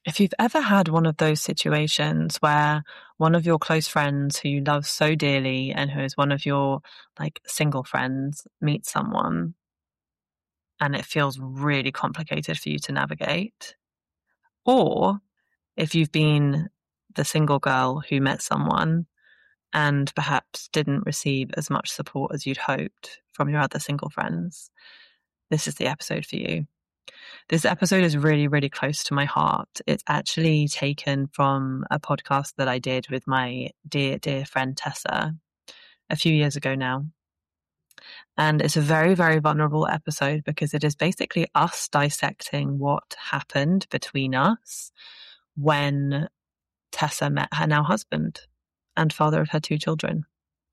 If you've ever had one of those situations where one of your close friends who you love so dearly and who is one of your like single friends meets someone and it feels really complicated for you to navigate, or if you've been the single girl who met someone and perhaps didn't receive as much support as you'd hoped from your other single friends, this is the episode for you. This episode is really, really close to my heart. It's actually taken from a podcast that I did with my dear, dear friend Tessa a few years ago now. And it's a very, very vulnerable episode because it is basically us dissecting what happened between us when Tessa met her now husband and father of her 2 children,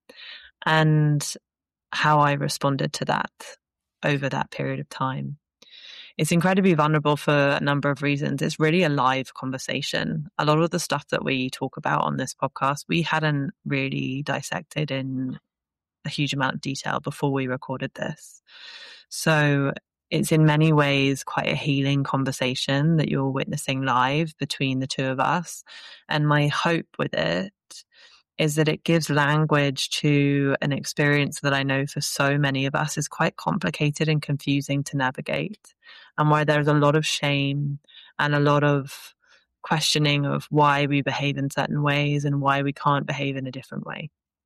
and how I responded to that over that period of time. It's incredibly vulnerable for a number of reasons. It's really a live conversation. A lot of the stuff that we talk about on this podcast, we hadn't really dissected in a huge amount of detail before we recorded this. So it's in many ways quite a healing conversation that you're witnessing live between the two of us. And my hope with it is that it gives language to an experience that I know for so many of us is quite complicated and confusing to navigate, and where there's a lot of shame and a lot of questioning of why we behave in certain ways and why we can't behave in a different way.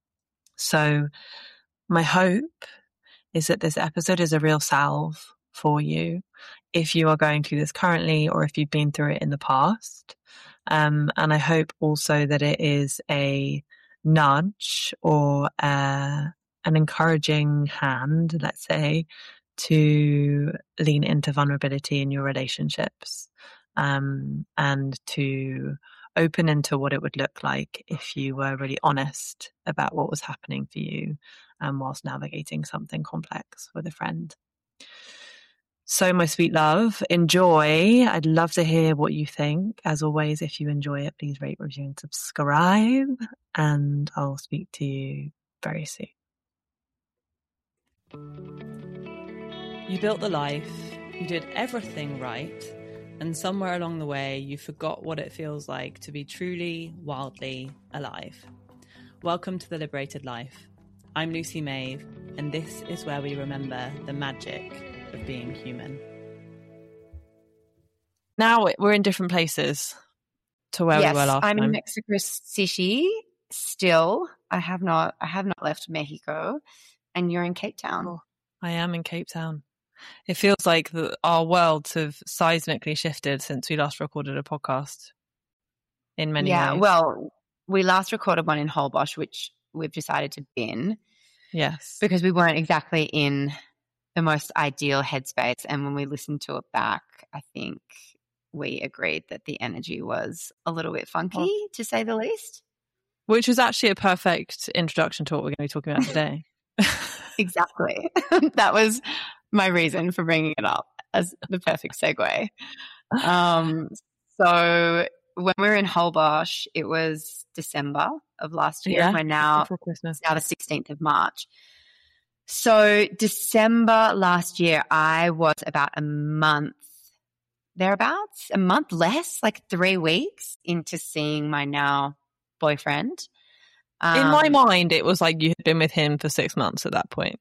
So my hope is that this episode is a real salve for you if you are going through this currently or if you've been through it in the past. And I hope also that it is a nudge or an encouraging hand, let's say, to lean into vulnerability in your relationships, and to open into what it would look like if you were really honest about what was happening for you whilst navigating something complex with a friend. So my sweet love, enjoy. I'd love to hear what you think. As always, if you enjoy it, please rate, review and subscribe, and I'll speak to you very soon. You built the life, you did everything right, and somewhere along the way you forgot what it feels like to be truly, wildly alive. Welcome to The Liberated Life. I'm Lucy Maeve, and this is where we remember the magic of being human. Now we're in different places to where we were last time. I'm in Mexico City still. I have not left Mexico, and you're in Cape Town. Oh, I am in Cape Town. It feels like our worlds have seismically shifted since we last recorded a podcast in many ways. Yeah, well, we last recorded one in Holbox, which we've decided to bin. Yes. Because we weren't exactly in the most ideal headspace. And when we listened to it back, I think we agreed that the energy was a little bit funky, to say the least. Which was actually a perfect introduction to what we're going to be talking about today. Exactly. That was my reason for bringing it up as the perfect segue. So when we were in Holbox, it was December of last year. We're now before Christmas. Now the 16th of March. So December last year, I was about a month thereabouts, a month less, like 3 weeks into seeing my now boyfriend. In my mind, it was like you had been with him for 6 months at that point.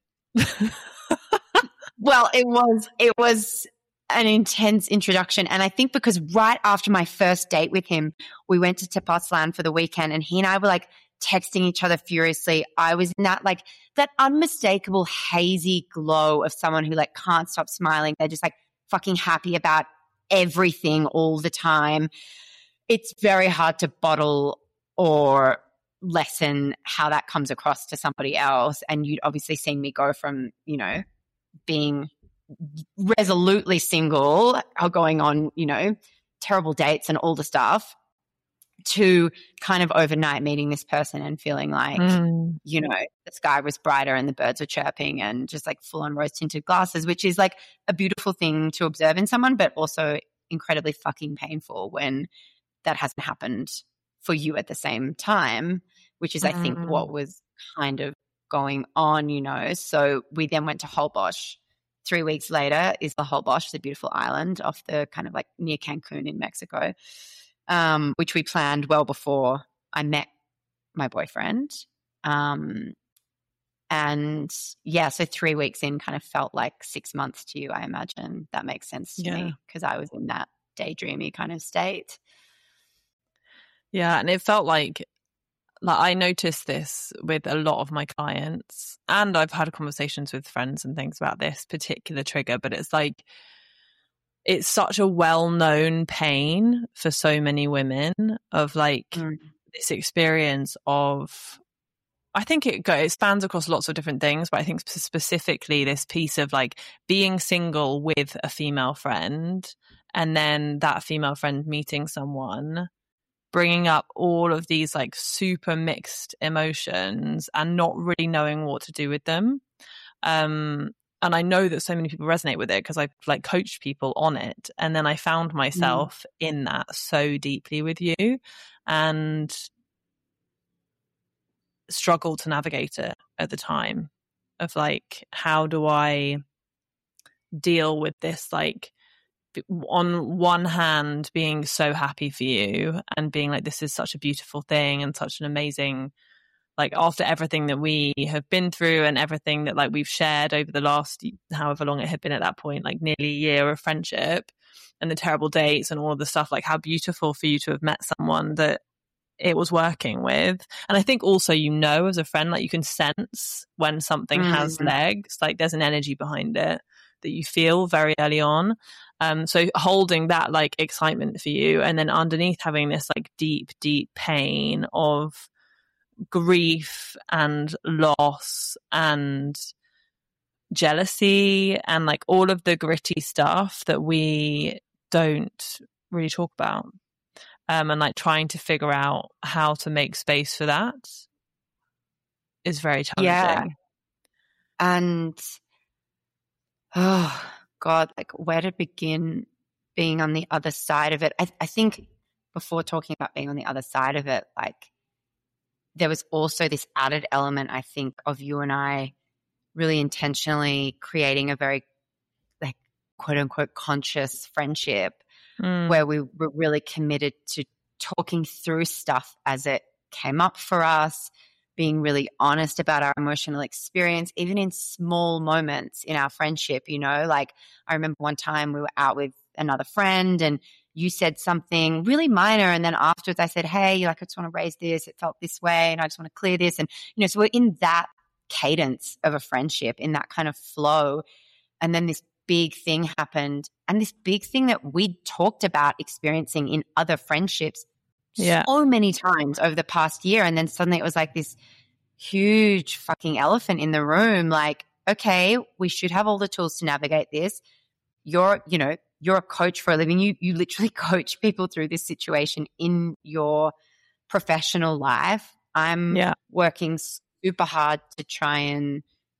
Well, it was an intense introduction. And I think because right after my first date with him, we went to Tepoztlan for the weekend, and he and I were like texting each other furiously. I was in that unmistakable hazy glow of someone who like can't stop smiling. They're just like fucking happy about everything all the time. It's very hard to bottle or lessen how that comes across to somebody else. And you'd obviously seen me go from, being resolutely single or going on, terrible dates and all the stuff, to kind of overnight meeting this person and feeling like, the sky was brighter and the birds were chirping and just like full on rose tinted glasses, which is like a beautiful thing to observe in someone, but also incredibly fucking painful when that hasn't happened for you at the same time, which is, I think, what was kind of going on, So we then went to Holbox 3 weeks later is La Holbox, the beautiful island off the kind of like near Cancun in Mexico, which we planned well before I met my boyfriend. And yeah, so 3 weeks in kind of felt like 6 months to you, I imagine. That makes sense to me because I was in that daydreamy kind of state. Yeah, and it felt like I noticed this with a lot of my clients, and I've had conversations with friends and things about this particular trigger, but it's like it's such a well-known pain for so many women of like this experience of, I think it spans across lots of different things, but I think specifically this piece of like being single with a female friend and then that female friend meeting someone, bringing up all of these like super mixed emotions and not really knowing what to do with them. And I know that so many people resonate with it because I've like coached people on it. And then I found myself in that so deeply with you and struggled to navigate it at the time of like, how do I deal with this, like on one hand being so happy for you and being like, this is such a beautiful thing and such an amazing, like after everything that we have been through and everything that like we've shared over the last however long it had been at that point, like nearly a year of friendship and the terrible dates and all of the stuff, like how beautiful for you to have met someone that it was working with. And I think also, you know, as a friend, like you can sense when something has legs, like there's an energy behind it that you feel very early on. So holding that like excitement for you and then underneath having this like deep, deep pain of grief and loss and jealousy and like all of the gritty stuff that we don't really talk about. And like trying to figure out how to make space for that is very challenging. Yeah. And oh God, like where to begin being on the other side of it? I think before talking about being on the other side of it, like there was also this added element, I think, of you and I really intentionally creating a very like quote unquote conscious friendship where we were really committed to talking through stuff as it came up for us, being really honest about our emotional experience, even in small moments in our friendship, you know, like I remember one time we were out with another friend and you said something really minor. And then afterwards I said, hey, like, I just want to raise this. It felt this way and I just want to clear this. And, you know, so we're in that cadence of a friendship, in that kind of flow. And then this big thing happened, and this big thing that we talked about experiencing in other friendships so many times over the past year. And then suddenly it was like this huge fucking elephant in the room. Like, okay, we should have all the tools to navigate this. You're a coach for a living. You literally coach people through this situation in your professional life. I'm working super hard to try and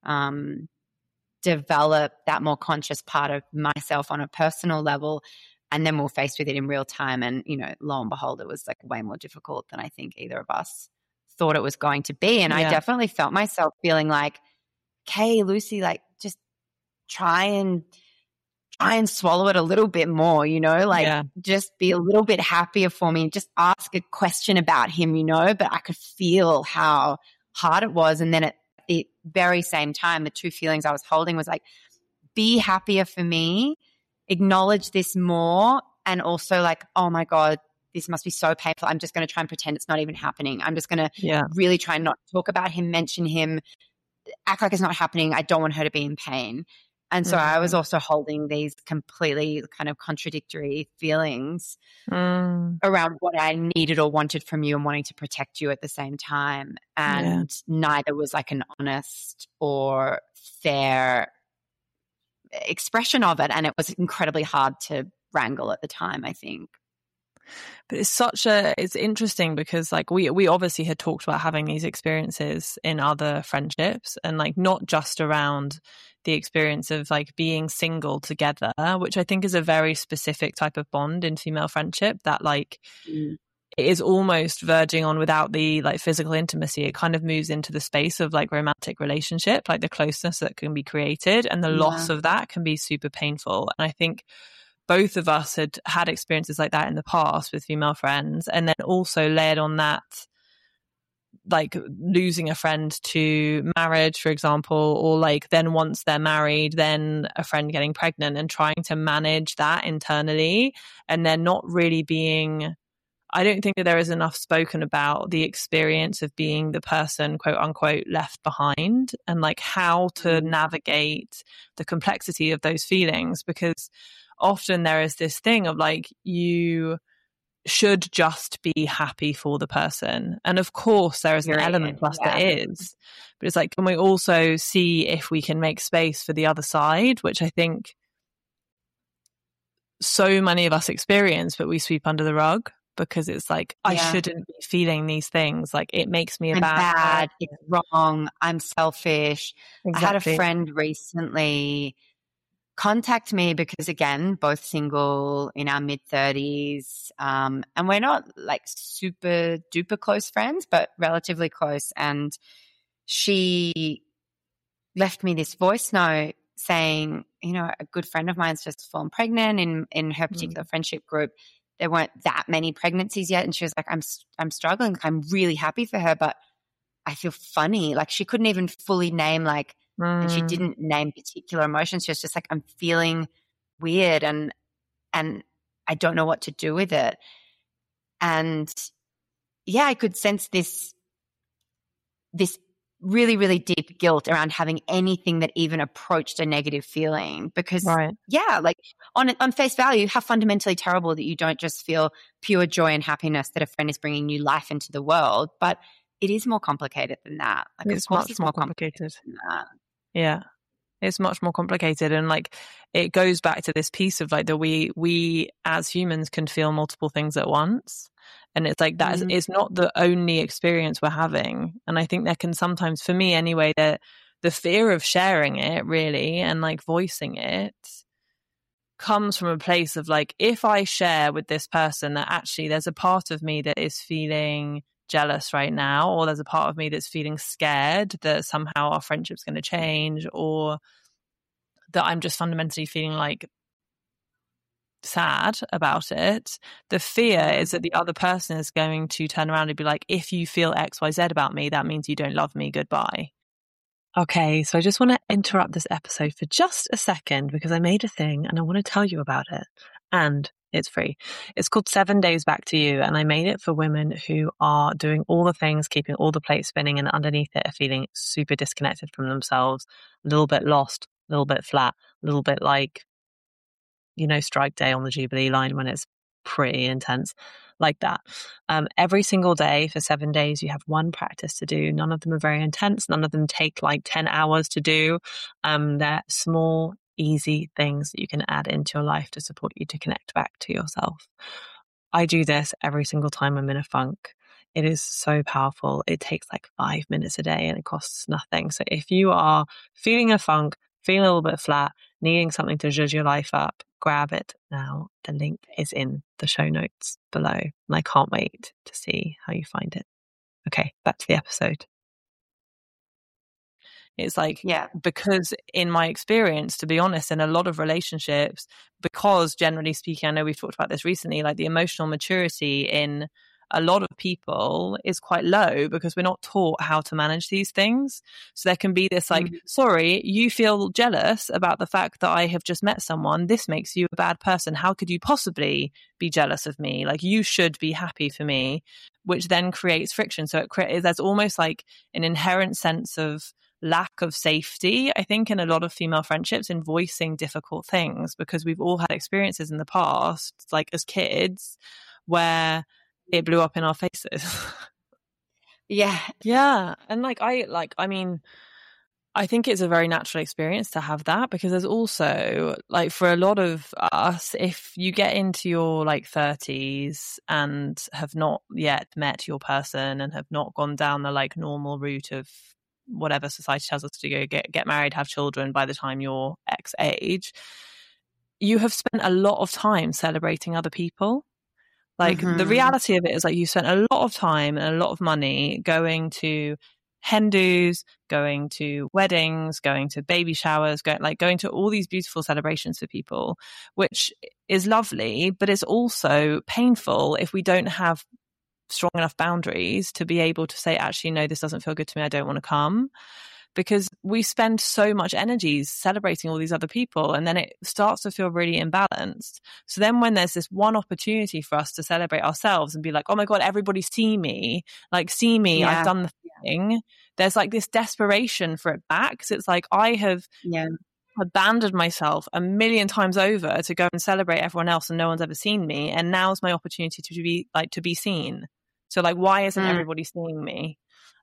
develop that more conscious part of myself on a personal level. And then we're faced with it in real time. And, you know, lo and behold, it was like way more difficult than I think either of us thought it was going to be. And I definitely felt myself feeling like, okay, Lucy, like just try and swallow it a little bit more, you know, like just be a little bit happier for me. Just ask a question about him, you know, but I could feel how hard it was. And then at the very same time, the two feelings I was holding was like, be happier for me, acknowledge this more, and also like, oh my God, this must be so painful. I'm just going to try and pretend it's not even happening. I'm just going to really try and not talk about him, mention him, act like it's not happening. I don't want her to be in pain. And so I was also holding these completely kind of contradictory feelings around what I needed or wanted from you and wanting to protect you at the same time. And neither was like an honest or fair expression of it. And it was incredibly hard to wrangle at the time, I think. But it's interesting because like we obviously had talked about having these experiences in other friendships, and like not just around the experience of like being single together, which I think is a very specific type of bond in female friendship that like it is almost verging on, without the like physical intimacy, it kind of moves into the space of like romantic relationship, like the closeness that can be created, and the loss of that can be super painful. And I think both of us had experiences like that in the past with female friends, and then also layered on that, like losing a friend to marriage, for example, or like then once they're married, then a friend getting pregnant, and trying to manage that internally, and then not really being, I don't think that there is enough spoken about the experience of being the person, quote unquote, left behind, and like how to navigate the complexity of those feelings. Because often there is this thing of like, you should just be happy for the person. And of course there is an element plus that is, but it's like, can we also see if we can make space for the other side, which I think so many of us experience, but we sweep under the rug. Because it's like, I shouldn't be feeling these things. Like, it makes me bad. It's wrong. I'm selfish. Exactly. I had a friend recently contact me because, again, both single in our mid-30s. And we're not like super duper close friends, but relatively close. And she left me this voice note saying, you know, a good friend of mine's just fallen pregnant in her particular friendship group. There weren't that many pregnancies yet. And she was like, I'm struggling. I'm really happy for her, but I feel funny. Like, she couldn't even fully name and she didn't name particular emotions. She was just like, I'm feeling weird and I don't know what to do with it. And yeah, I could sense this really, really deep guilt around having anything that even approached a negative feeling, because like on face value, how fundamentally terrible that you don't just feel pure joy and happiness that a friend is bringing new life into the world. But it is more complicated than that. Like, it's much more complicated than that. Yeah. It's much more complicated. And like, it goes back to this piece of like that we as humans can feel multiple things at once. And it's like, that is not the only experience we're having. And I think there can sometimes, for me anyway, the fear of sharing it really and like voicing it comes from a place of like, if I share with this person that actually there's a part of me that is feeling jealous right now, or there's a part of me that's feeling scared that somehow our friendship's going to change, or that I'm just fundamentally feeling like sad about it, the fear is that the other person is going to turn around and be like, if you feel XYZ about me, that means you don't love me, goodbye. Okay, so I just want to interrupt this episode for just a second because I made a thing and I want to tell you about it. And it's free. It's called 7 Days Back to You. And I made it for women who are doing all the things, keeping all the plates spinning, and underneath it are feeling super disconnected from themselves, a little bit lost, a little bit flat, a little bit like, you know, strike day on the Jubilee line when it's pretty intense, like that. Every single day for 7 days, you have one practice to do. None of them are very intense. None of them take like 10 hours to do. They're small, easy things that you can add into your life to support you to connect back to yourself. I do this every single time I'm in a funk. It is so powerful. It takes like 5 minutes a day and it costs nothing. So if you are feeling a funk, feeling a little bit flat, needing something to zhuzh your life up, grab it now. The link is in the show notes below. And I can't wait to see how you find it. Okay, back to the episode. It's like, because in my experience, to be honest, in a lot of relationships, because generally speaking, I know we've talked about this recently, like the emotional maturity in a lot of people is quite low because we're not taught how to manage these things. So there can be this like, sorry, you feel jealous about the fact that I have just met someone. This makes you a bad person. How could you possibly be jealous of me? Like, you should be happy for me, which then creates friction. So there's almost like an inherent sense of lack of safety, I think, in a lot of female friendships in voicing difficult things, because we've all had experiences in the past, like as kids, where it blew up in our faces. Yeah. And I mean, I think it's a very natural experience to have that, because there's also, like, for a lot of us, if you get into your like 30s and have not yet met your person and have not gone down the like normal route of whatever society tells us to go, get married, have children by the time you're X age, you have spent a lot of time celebrating other people. Like the Mhm. reality of it is like you spent a lot of time and a lot of money going to hen dos, going to weddings, going to baby showers, going to all these beautiful celebrations for people, which is lovely, but it's also painful if we don't have strong enough boundaries to be able to say, actually, no, this doesn't feel good to me. I don't want to come. Because we spend so much energy celebrating all these other people, and then it starts to feel really imbalanced. So then when there's this one opportunity for us to celebrate ourselves and be like, oh my God, everybody see me, Yeah. I've done the thing. There's like this desperation for it back. So it's like, I have abandoned myself a million times over to go and celebrate everyone else and no one's ever seen me. And now's my opportunity to be seen. So like, why isn't everybody seeing me?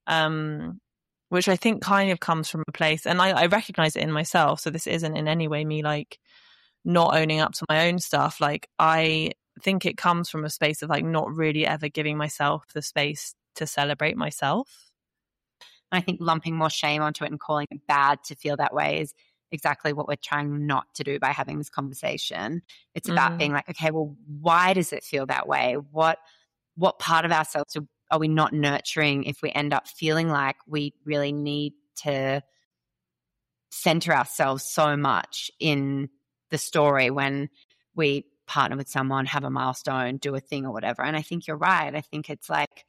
Which I think kind of comes from a place, and I recognize it in myself. So this isn't in any way me like not owning up to my own stuff. Like I think it comes from a space of like not really ever giving myself the space to celebrate myself. I think lumping more shame onto it and calling it bad to feel that way is exactly what we're trying not to do by having this conversation. It's about being like, okay, well, why does it feel that way? What part of ourselves are we not nurturing if we end up feeling like we really need to center ourselves so much in the story when we partner with someone, have a milestone, do a thing or whatever? And I think you're right. I think it's like,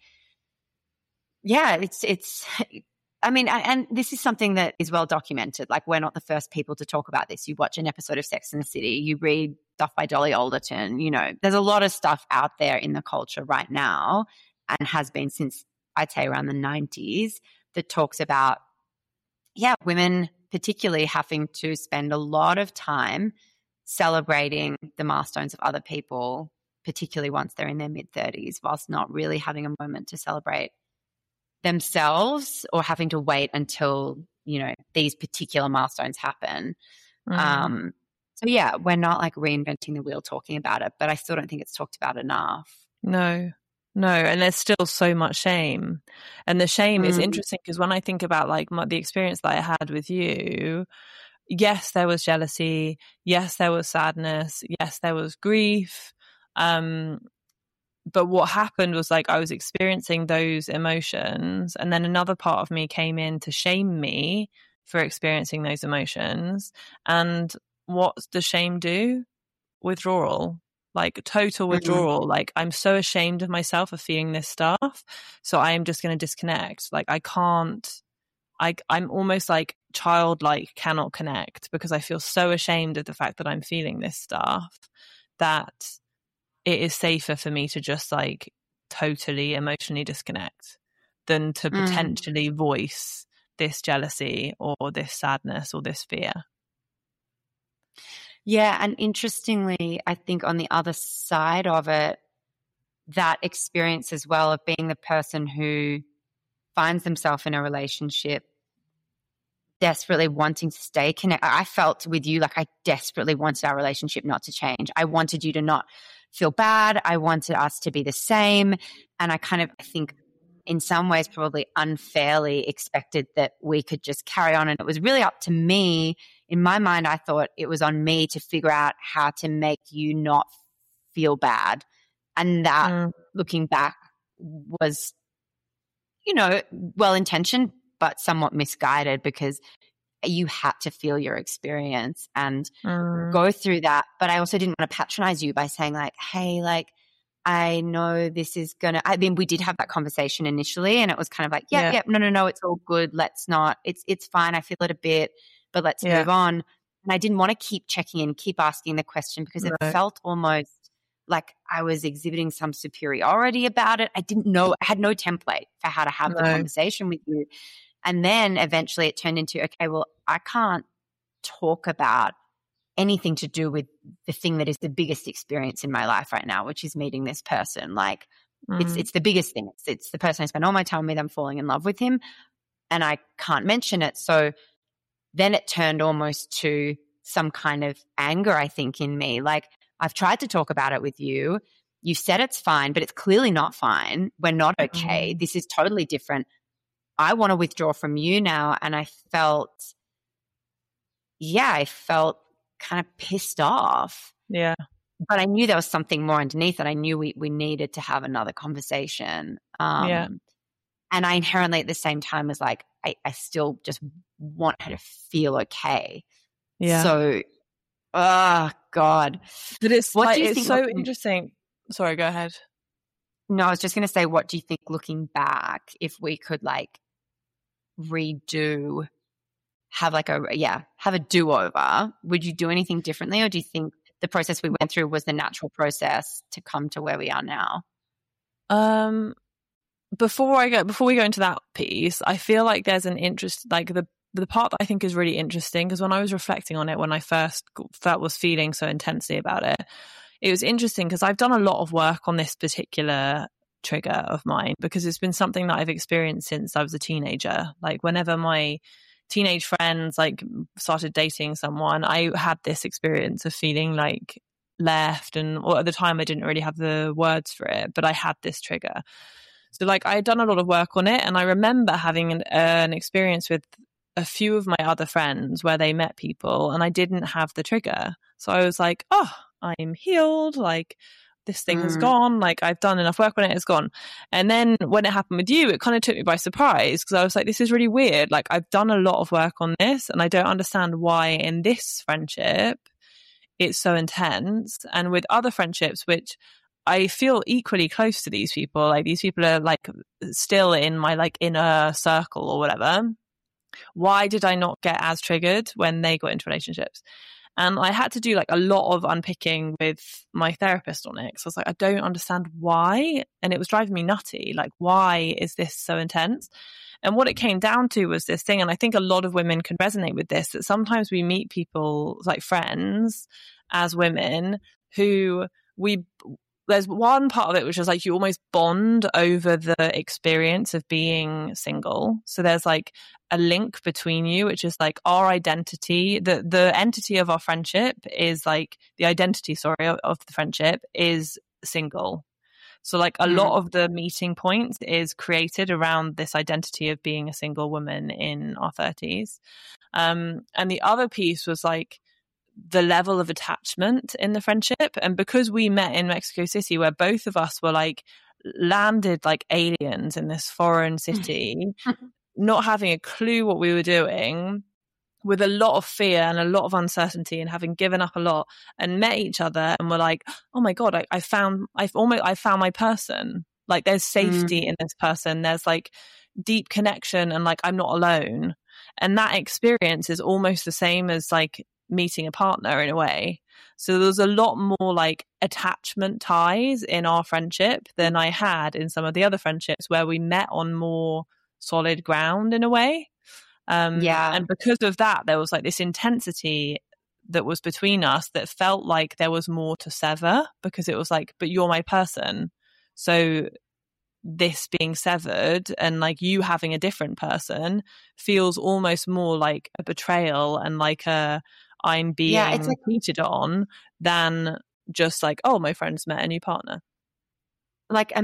yeah, it's I mean, and this is something that is well documented. Like, we're not the first people to talk about this. You watch an episode of Sex and the City, you read stuff by Dolly Alderton, there's a lot of stuff out there in the culture right now, and has been since, I'd say, around the 90s, that talks about, women particularly having to spend a lot of time celebrating the milestones of other people, particularly once they're in their mid-30s, whilst not really having a moment to celebrate themselves, or having to wait until, these particular milestones happen. So yeah, we're not like reinventing the wheel talking about it, but I still don't think it's talked about enough. No. And there's still so much shame. And the shame is interesting because when I think about like the experience that I had with you, yes, there was jealousy. Yes, there was sadness. Yes, there was grief. But what happened was like I was experiencing those emotions, and then another part of me came in to shame me for experiencing those emotions. And what does shame do? Withdrawal. Like total withdrawal. Like I'm so ashamed of myself for feeling this stuff, so I am just going to disconnect. Like I can't. I'm almost like childlike, cannot connect because I feel so ashamed of the fact that I'm feeling this stuff that it is safer for me to just like totally emotionally disconnect than to potentially voice this jealousy or this sadness or this fear. Yeah. And interestingly, I think on the other side of it, that experience as well of being the person who finds themselves in a relationship desperately wanting to stay connected. I felt with you like I desperately wanted our relationship not to change. I wanted you to not feel bad. I wanted us to be the same. And I think in some ways probably unfairly expected that we could just carry on. And it was really up to me. In my mind, I thought it was on me to figure out how to make you not feel bad. And that, looking back, was, well-intentioned, but somewhat misguided, because you had to feel your experience and go through that. But I also didn't want to patronize you by saying like, hey, like, I know this is we did have that conversation initially, and it was kind of like, no, it's all good. Let's not, it's fine. I feel it a bit, but let's move on. And I didn't want to keep checking in, keep asking the question, because it felt almost like I was exhibiting some superiority about it. I didn't know, I had no template for how to have the conversation with you. And then eventually it turned into, okay, well, I can't talk about anything to do with the thing that is the biggest experience in my life right now, which is meeting this person. Like it's the biggest thing. It's the person I spend all my time with. I'm falling in love with him, and I can't mention it. So then it turned almost to some kind of anger, I think, in me. Like, I've tried to talk about it with you. You said it's fine, but it's clearly not fine. We're not okay. This is totally different. I want to withdraw from you now. And I felt kind of pissed off. Yeah. but I knew there was something more underneath it. I knew we needed to have another conversation. Yeah. And I inherently at the same time was like, I still just want her to feel okay. Yeah. So, oh God. But it's What like, do you it's think so interesting. Sorry, go ahead. No, I was just going to say, what do you think looking back, if we could like redo, have a do-over, would you do anything differently? Or do you think the process we went through was the natural process to come to where we are now? Before we go into that piece, I feel like there's an interest, like the part that I think is really interesting, because when I was reflecting on it, when I first was feeling so intensely about it, it was interesting because I've done a lot of work on this particular trigger of mine, because it's been something that I've experienced since I was a teenager. Like whenever my teenage friends like started dating someone, I had this experience of feeling like left, and at the time I didn't really have the words for it, but I had this trigger. So like I had done a lot of work on it, and I remember having an experience with a few of my other friends where they met people and I didn't have the trigger. So I was like, oh, I'm healed, like this thing has gone, like I've done enough work on it, it's gone. And then when it happened with you, it kind of took me by surprise, because I was like, this is really weird, like I've done a lot of work on this and I don't understand why in this friendship it's so intense, and with other friendships which I feel equally close to these people, like these people are like still in my like inner circle or whatever, why did I not get as triggered when they got into relationships? And I had to do like a lot of unpicking with my therapist on it. So I was like, I don't understand why. And it was driving me nutty. Like, why is this so intense? And what it came down to was this thing. And I think a lot of women can resonate with this, that sometimes we meet people like friends as women who there's one part of it which is like you almost bond over the experience of being single. So there's like a link between you, which is like our identity, the entity of our friendship is like the identity, of the friendship is single. So like a lot of the meeting points is created around this identity of being a single woman in our 30s. And the other piece was like the level of attachment in the friendship. And because we met in Mexico City, where both of us were like landed like aliens in this foreign city, not having a clue what we were doing, with a lot of fear and a lot of uncertainty, and having given up a lot, and met each other and were like, oh my God, I found my person. Like there's safety in this person. There's like deep connection, and like I'm not alone. And that experience is almost the same as like meeting a partner in a way. So there's a lot more like attachment ties in our friendship than I had in some of the other friendships where we met on more solid ground in a way. And because of that, there was like this intensity that was between us that felt like there was more to sever, because it was like, but you're my person. So this being severed and like you having a different person feels almost more like a betrayal and like I'm being cheated on than just like, oh, my friend's met a new partner. Like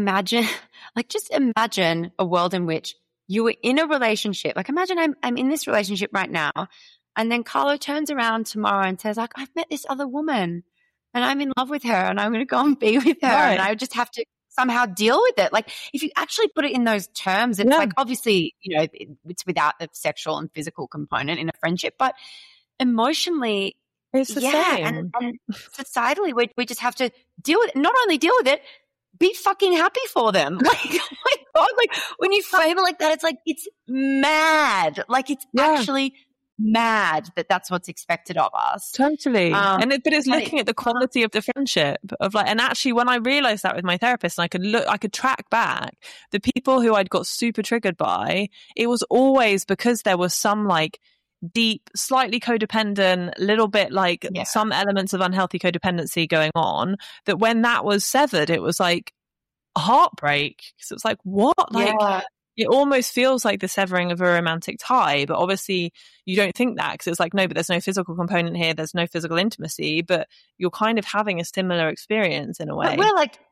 just imagine a world in which you were in a relationship. Like imagine I'm in this relationship right now, and then Carlo turns around tomorrow and says like, I've met this other woman and I'm in love with her and I'm going to go and be with her. Right. And I just have to somehow deal with it. Like if you actually put it in those terms, it's like, obviously, it's without the sexual and physical component in a friendship, but emotionally, it's the same. And societally, we just have to deal with it. Not only deal with it, be fucking happy for them. Like, oh my God, like when you frame it like that, it's like, it's mad. Like it's actually mad that that's what's expected of us. Totally. But it's looking at the quality of the friendship of like, and actually when I realized that with my therapist, and I could track back the people who I'd got super triggered by, it was always because there was some like deep, slightly codependent, little bit like some elements of unhealthy codependency going on, that when that was severed, it was like a heartbreak. So it's like, what? Like, it almost feels like the severing of a romantic tie, but obviously you don't think that, because it's like, no, but there's no physical component here. There's no physical intimacy, but you're kind of having a similar experience in a way. But we're like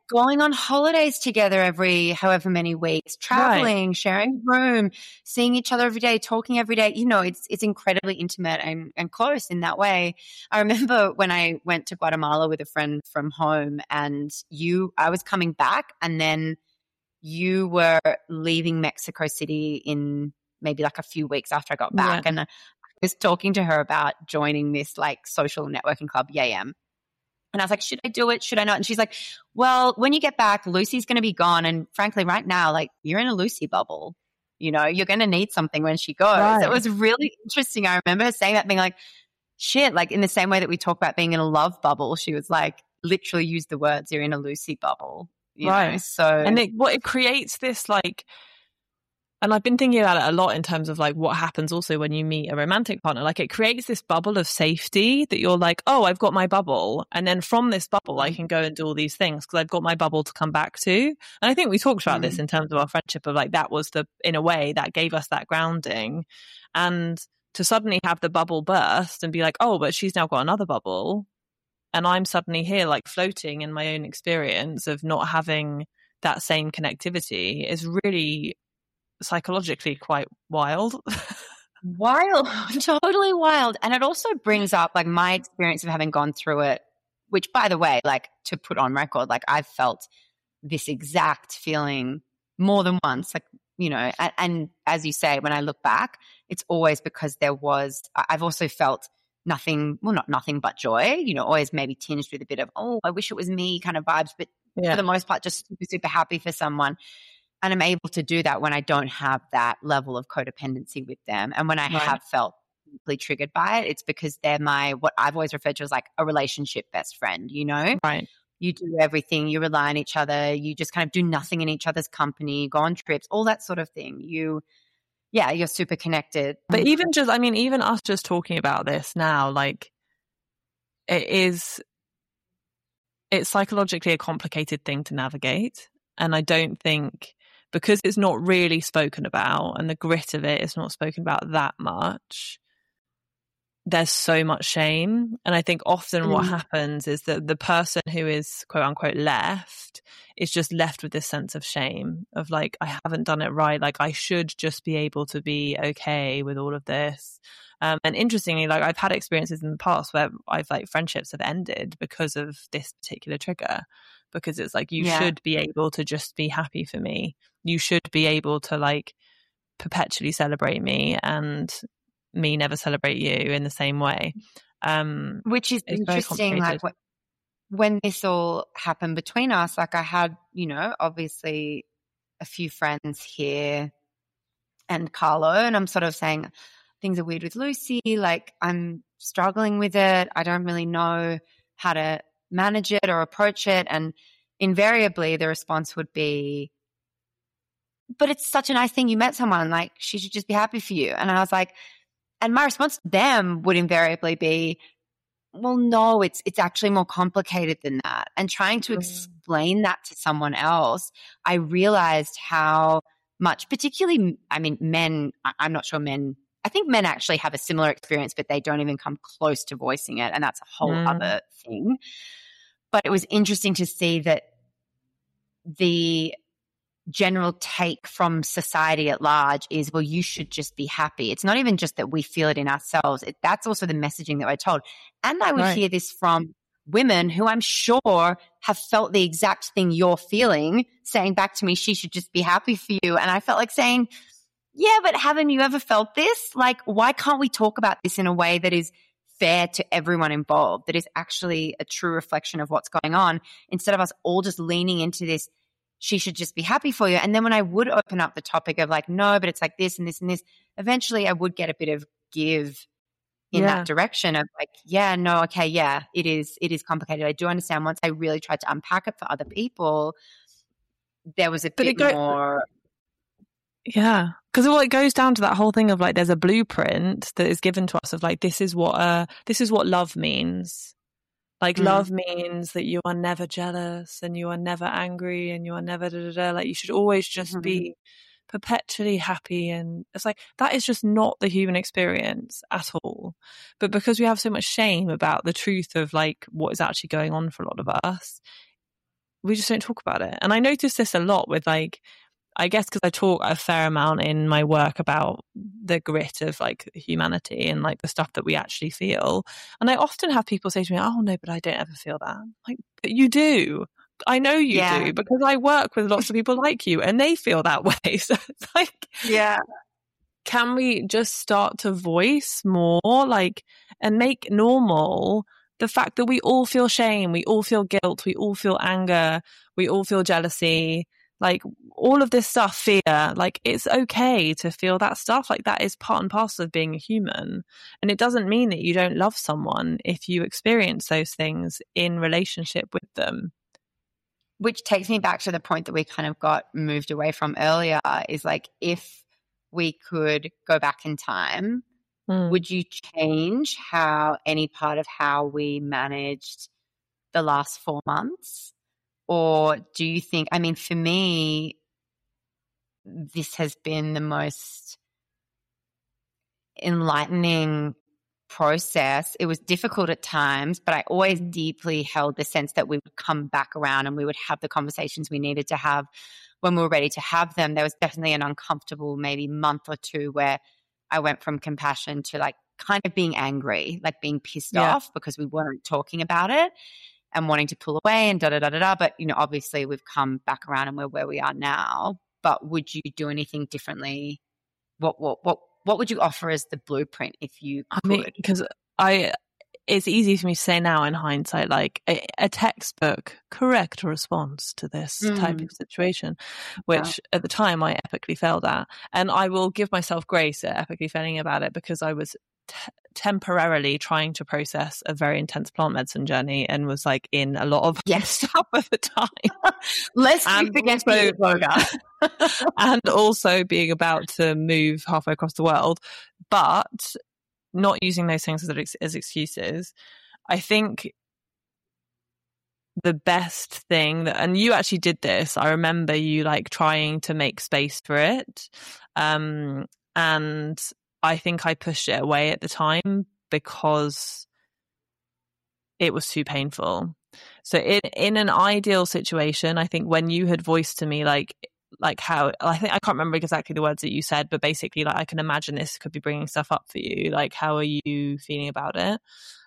going on holidays together every however many weeks, traveling, sharing a room, seeing each other every day, talking every day. It's incredibly intimate and close in that way. I remember when I went to Guatemala with a friend from home, and I was coming back, and then you were leaving Mexico City in maybe like a few weeks after I got back. And I was talking to her about joining this like social networking club, YAM. And I was like, should I do it? Should I not? And she's like, well, when you get back, Lucy's going to be gone. And frankly, right now, like, you're in a Lucy bubble. You're going to need something when she goes. Right. It was really interesting. I remember her saying that, being like, shit, like in the same way that we talk about being in a love bubble, she was like, literally used the words, you're in a Lucy bubble. Right. So, and it creates this like, and I've been thinking about it a lot in terms of like what happens also when you meet a romantic partner. Like it creates this bubble of safety that you're like, oh, I've got my bubble. And then from this bubble, I can go and do all these things because I've got my bubble to come back to. And I think we talked about this in terms of our friendship of like, that was in a way that gave us that grounding. And to suddenly have the bubble burst and be like, oh, but she's now got another bubble. And I'm suddenly here like floating in my own experience of not having that same connectivity is really psychologically quite wild. Totally wild. And it also brings up like my experience of having gone through it, which by the way, like to put on record, like I've felt this exact feeling more than once, like, and as you say, when I look back, it's always because I've also felt nothing, well, not nothing but joy, always maybe tinged with a bit of, oh, I wish it was me kind of vibes, but for the most part, just super, super happy for someone. And I'm able to do that when I don't have that level of codependency with them. And when I have felt deeply triggered by it, it's because they're what I've always referred to as like a relationship best friend, Right. You do everything, you rely on each other, you just kind of do nothing in each other's company, go on trips, all that sort of thing. You're super connected. But even us just talking about this now, like it's psychologically a complicated thing to navigate. And I don't think, because it's not really spoken about and the grit of it is not spoken about that much, there's so much shame. And I think often what happens is that the person who is quote unquote left is just left with this sense of shame of like, I haven't done it right. Like I should just be able to be okay with all of this. And interestingly, like I've had experiences in the past where I've like friendships have ended because of this particular trigger. Because it's like, you should be able to just be happy for me. You should be able to like perpetually celebrate me and me never celebrate you in the same way. Which is interesting. Like when this all happened between us, like I had, obviously a few friends here and Carlo, and I'm sort of saying things are weird with Lucy. Like I'm struggling with it. I don't really know how to manage it or approach it. And invariably the response would be, but it's such a nice thing you met someone, like she should just be happy for you. And I was like, and my response to them would invariably be, well, no, it's actually more complicated than that. And trying to explain that to someone else, I realized how much, particularly, men, I'm not sure I think men actually have a similar experience, but they don't even come close to voicing it. And that's a whole other thing. But it was interesting to see that the general take from society at large is, well, you should just be happy. It's not even just that we feel it in ourselves. That's also the messaging that we're told. And I would hear this from women who I'm sure have felt the exact thing you're feeling, saying back to me, she should just be happy for you. And I felt like saying, yeah, but haven't you ever felt this? Like, why can't we talk about this in a way that is fair to everyone involved, that is actually a true reflection of what's going on, instead of us all just leaning into this, she should just be happy for you. And then when I would open up the topic of like, no, but it's like this and this and this, eventually I would get a bit of give in that direction of like, yeah, no, okay, yeah, it is complicated. I do understand. Once I really tried to unpack it for other people, there was a bit more. Yeah. Because it goes down to that whole thing of like, there's a blueprint that is given to us of like, this is what love means. Like love means that you are never jealous and you are never angry and you are never like you should always just be perpetually happy. And it's like, that is just not the human experience at all. But because we have so much shame about the truth of like what is actually going on for a lot of us, we just don't talk about it. And I notice this a lot with like, I guess because I talk a fair amount in my work about the grit of like humanity and like the stuff that we actually feel. And I often have people say to me, oh no, but I don't ever feel that. Like, but you do. I know you do, because I work with lots of people like you and they feel that way. So it's like, can we just start to voice more, like, and make normal the fact that we all feel shame, we all feel guilt, we all feel anger, we all feel jealousy, like all of this stuff, fear, like it's okay to feel that stuff. Like that is part and parcel of being a human. And it doesn't mean that you don't love someone if you experience those things in relationship with them. Which takes me back to the point that we kind of got moved away from earlier, is like, if we could go back in time, would you change any part of how we managed the last 4 months? Or do you think, I mean, for me, this has been the most enlightening process. It was difficult at times, but I always deeply held the sense that we would come back around and we would have the conversations we needed to have when we were ready to have them. There was definitely an uncomfortable maybe month or two where I went from compassion to like kind of being angry, like being pissed off because we weren't talking about it and wanting to pull away and da-da-da-da-da. But, you know, obviously we've come back around and we're where we are now. But would you do anything differently? What would you offer as the blueprint if you could? I mean, because it's easy for me to say now in hindsight, like a textbook correct response to this type of situation, which at the time I epically failed at. And I will give myself grace at epically failing about it because I was temporarily trying to process a very intense plant medicine journey and was like in a lot of stuff at the time. Let's forget yoga. And also being about to move halfway across the world, but not using those things as excuses. I think the best thing and you actually did this, I remember you like trying to make space for it. And I think I pushed it away at the time because it was too painful. So in an ideal situation, I think when you had voiced to me like how, I think I can't remember exactly the words that you said, but basically like I can imagine this could be bringing stuff up for you. Like, how are you feeling about it?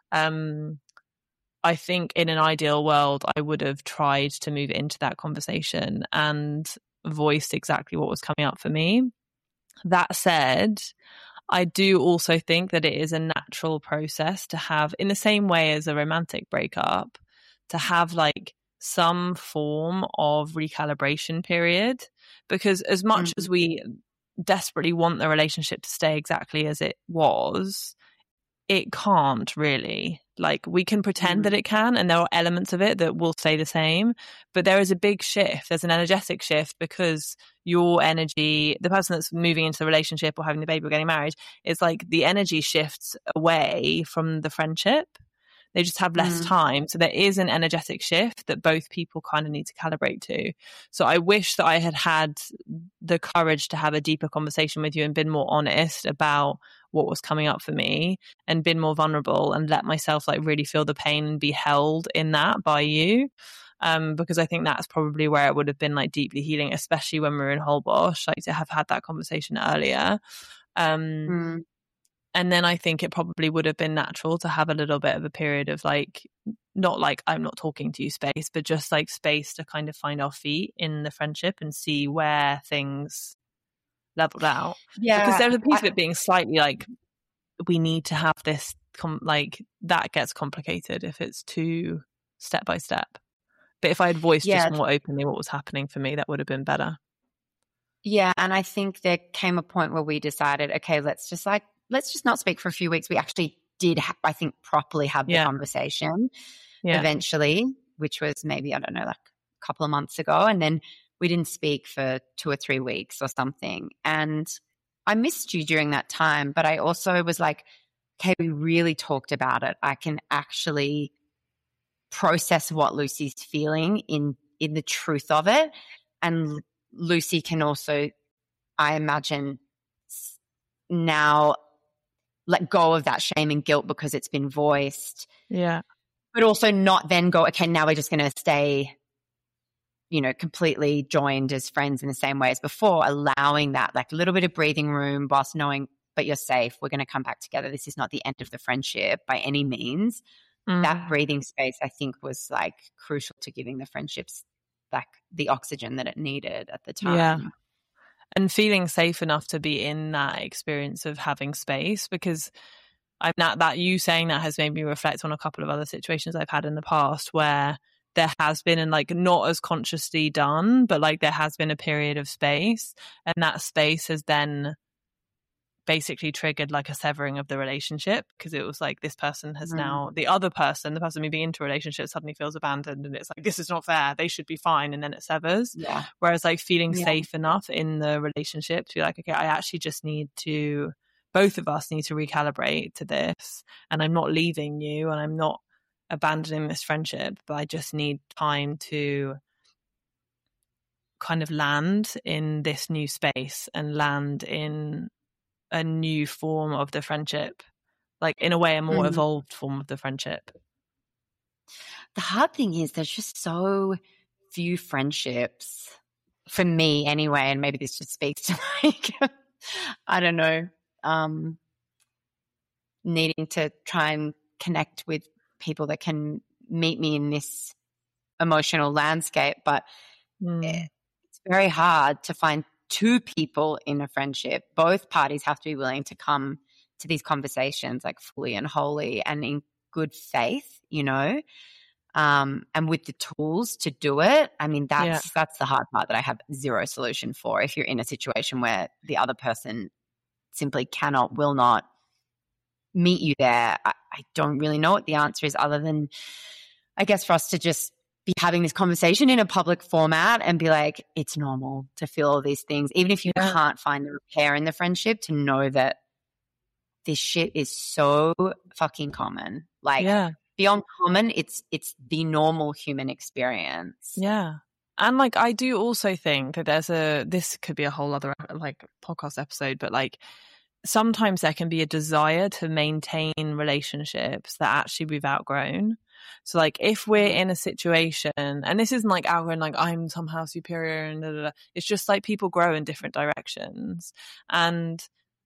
I think in an ideal world, I would have tried to move into that conversation and voiced exactly what was coming up for me. That said, I do also think that it is a natural process to have, in the same way as a romantic breakup, to have like some form of recalibration period, because as much as we desperately want the relationship to stay exactly as it was, it can't really. Like, we can pretend that it can, and there are elements of it that will stay the same, but there is a big shift. There's an energetic shift because your energy, the person that's moving into the relationship or having the baby or getting married, is like the energy shifts away from the friendship. They just have less time. So there is an energetic shift that both people kind of need to calibrate to. So I wish that I had had the courage to have a deeper conversation with you and been more honest about what was coming up for me and been more vulnerable and let myself like really feel the pain and be held in that by you. Because I think that's probably where it would have been like deeply healing, especially when we were in Holbox, like to have had that conversation earlier. And then I think it probably would have been natural to have a little bit of a period of like, not like I'm not talking to you space, but just like space to kind of find our feet in the friendship and see where things leveled out. Yeah. Because there's a piece of it being slightly like, we need to have this, like that gets complicated if it's too step by step. But if I had voiced just more openly what was happening for me, that would have been better. Yeah. And I think there came a point where we decided, okay, let's just not speak for a few weeks. We actually did, I think, properly have the conversation eventually, which was maybe, I don't know, like a couple of months ago. And then we didn't speak for 2 or 3 weeks or something. And I missed you during that time. But I also was like, okay, we really talked about it. I can actually process what Lucy's feeling in the truth of it. And Lucy can also, I imagine, now let go of that shame and guilt because it's been voiced. Yeah. But also not then go, okay, now we're just going to stay completely joined as friends in the same way as before, allowing that like little bit of breathing room whilst knowing, but you're safe. We're going to come back together. This is not the end of the friendship by any means. That breathing space, I think, was like crucial to giving the friendships back the oxygen that it needed at the time. Yeah. And feeling safe enough to be in that experience of having space, because that you saying that has made me reflect on a couple of other situations I've had in the past where there has been, and like not as consciously done, but like there has been a period of space, and that space has then basically triggered like a severing of the relationship, because it was like this person has now, the other person, the person moving into a relationship suddenly feels abandoned, and it's like, this is not fair, they should be fine, and then it severs. Yeah. Whereas like feeling safe enough in the relationship to be like, okay, I actually just both of us need to recalibrate to this, and I'm not leaving you and I'm not abandoning this friendship, but I just need time to kind of land in this new space and land in a new form of the friendship, like in a way a more evolved form of the friendship. The hard thing is there's just so few friendships for me anyway, and maybe this just speaks to like I don't know, needing to try and connect with people that can meet me in this emotional landscape, but it's very hard to find two people in a friendship. Both parties have to be willing to come to these conversations like fully and wholly and in good faith, and with the tools to do it. I mean, that's the hard part that I have zero solution for. If you're in a situation where the other person simply cannot, will not meet you there, I don't really know what the answer is, other than I guess for us to just be having this conversation in a public format and be like, it's normal to feel all these things, even if you can't find the repair in the friendship, to know that this shit is so fucking common. Like beyond common, it's the normal human experience. Yeah. And like, I do also think that this could be a whole other like podcast episode, but like sometimes there can be a desire to maintain relationships that actually we've outgrown. So like if we're in a situation, and this isn't like outgrown, like I'm somehow superior and blah, blah, blah. It's just like people grow in different directions. And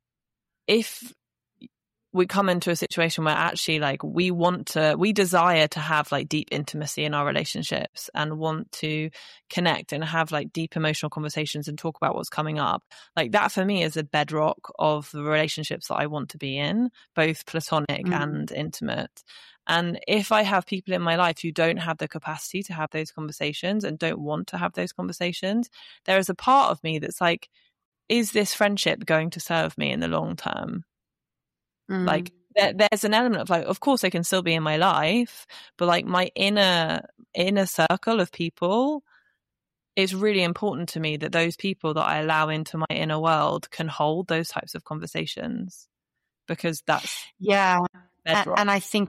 if we come into a situation where actually like we desire to have like deep intimacy in our relationships and want to connect and have like deep emotional conversations and talk about what's coming up, like that for me is a bedrock of the relationships that I want to be in, both platonic and intimate. And if I have people in my life who don't have the capacity to have those conversations and don't want to have those conversations, there is a part of me that's like, is this friendship going to serve me in the long term? Like there's an element of like, of course they can still be in my life, but like my inner circle of people, it's really important to me that those people that I allow into my inner world can hold those types of conversations, because that's bedrock. And I think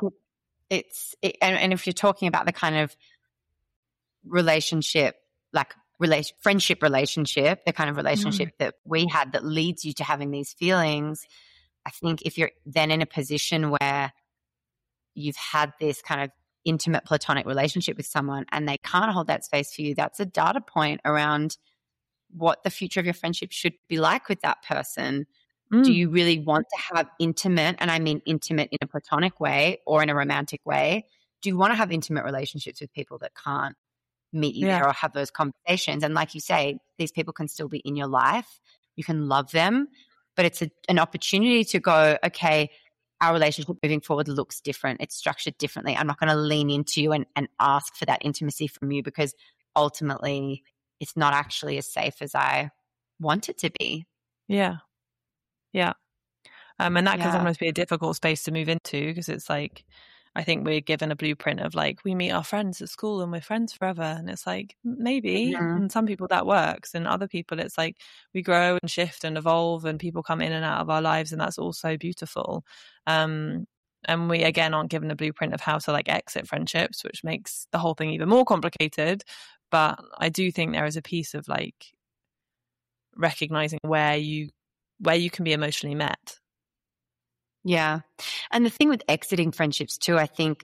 and if you're talking about the kind of relationship, like friendship relationship, the kind of relationship that we had that leads you to having these feelings, I think if you're then in a position where you've had this kind of intimate platonic relationship with someone and they can't hold that space for you, that's a data point around what the future of your friendship should be like with that person. Do you really want to have intimate, and I mean intimate in a platonic way or in a romantic way? Do you want to have intimate relationships with people that can't meet you there or have those conversations? And like you say, these people can still be in your life. You can love them, but it's an opportunity to go, okay, our relationship moving forward looks different. It's structured differently. I'm not going to lean into you and ask for that intimacy from you, because ultimately it's not actually as safe as I want it to be. Yeah. Yeah. And that can sometimes be a difficult space to move into, because it's like, I think we're given a blueprint of like, we meet our friends at school and we're friends forever. And it's like, maybe, and some people that works, and other people it's like we grow and shift and evolve and people come in and out of our lives, and that's also beautiful. And we again aren't given a blueprint of how to like exit friendships, which makes the whole thing even more complicated. But I do think there is a piece of like recognizing where you can be emotionally met. Yeah. And the thing with exiting friendships too, I think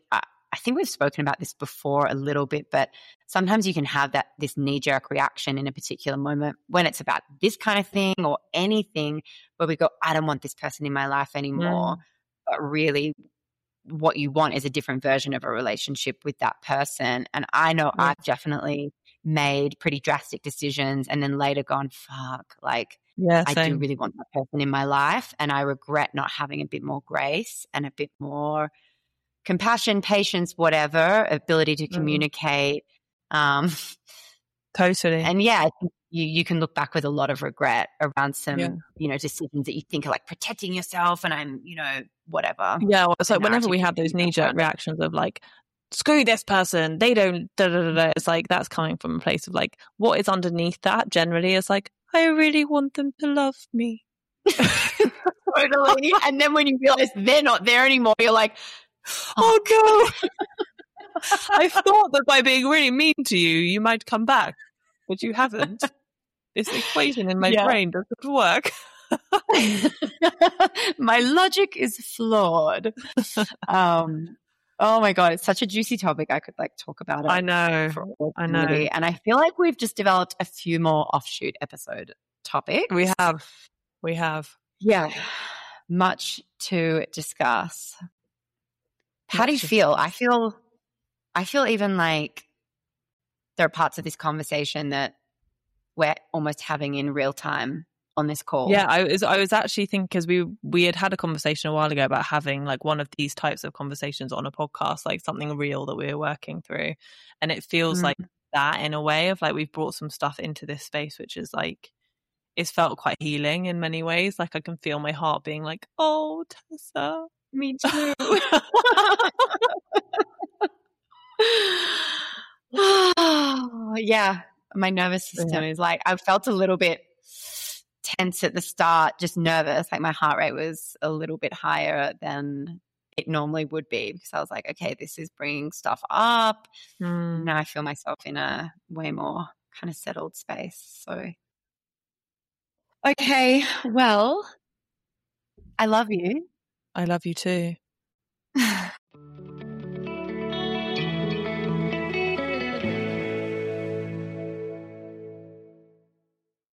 I think we've spoken about this before a little bit, but sometimes you can have this knee-jerk reaction in a particular moment when it's about this kind of thing or anything where we go, I don't want this person in my life anymore. But really what you want is a different version of a relationship with that person. And I know I've definitely made pretty drastic decisions and then later gone, fuck, like I do really want that person in my life, and I regret not having a bit more grace and a bit more compassion, patience, whatever, ability to communicate. Totally. And I think you can look back with a lot of regret around some, decisions that you think are like protecting yourself and I'm, whatever. Yeah. Well, it's like whenever we have those knee-jerk reactions of like, screw this person, they don't, it's like that's coming from a place of like, what is underneath that generally is like, I really want them to love me. Totally. And then when you realize they're not there anymore, you're like, oh no. I thought that by being really mean to you, you might come back, but you haven't. This equation in my brain doesn't work. My logic is flawed. Oh my God, it's such a juicy topic. I could like talk about it. I know. And I feel like we've just developed a few more offshoot episode topics. We have. Yeah. Much to discuss. How do you feel? I feel even like there are parts of this conversation that we're almost having in real time on this call. Yeah, I was actually thinking, because we had a conversation a while ago about having like one of these types of conversations on a podcast, like something real that we were working through, and it feels like that in a way of like we've brought some stuff into this space, which is like it's felt quite healing in many ways. Like I can feel my heart being like, oh, Tessa, me too. Yeah, my nervous system is like, I felt a little bit tense at the start, just nervous. Like my heart rate was a little bit higher than it normally would be because I was like, okay, this is bringing stuff up. Now I feel myself in a way more kind of settled space. So, okay, well, I love you. I love you too.